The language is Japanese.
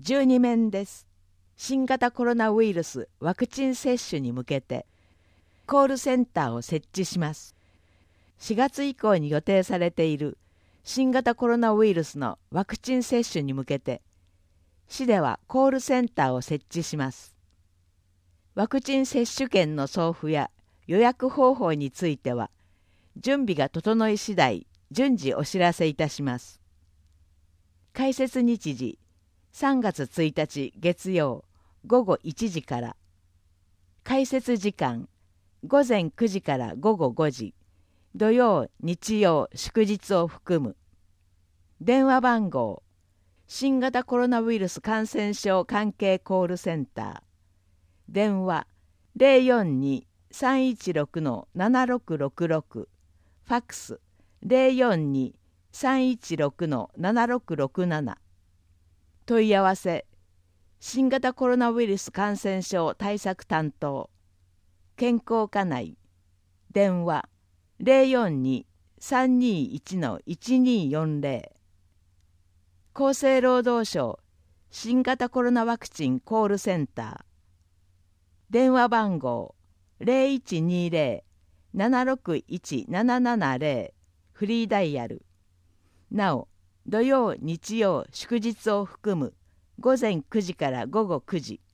12面です。新型コロナウイルスワクチン接種に向けてコールセンターを設置します。4月以降に予定されている新型コロナウイルスのワクチン接種に向けて、市ではコールセンターを設置します。ワクチン接種券の送付や予約方法については、準備が整い次第、順次お知らせいたします。開設日時、3月1日月曜午後1時から。開設時間、午前9時から午後5時。土曜、日曜、祝日を含む。電話番号、新型コロナウイルス感染症関係コールセンター。電話、042-316-7666。ファックス、042-316-7667。問い合わせ、新型コロナウイルス感染症対策担当、健康課内、電話、042-321-1240。厚生労働省新型コロナワクチンコールセンター。電話番号 0120-761-770。フリーダイヤル。なお、土曜、日曜、祝日を含む午前9時から午後9時。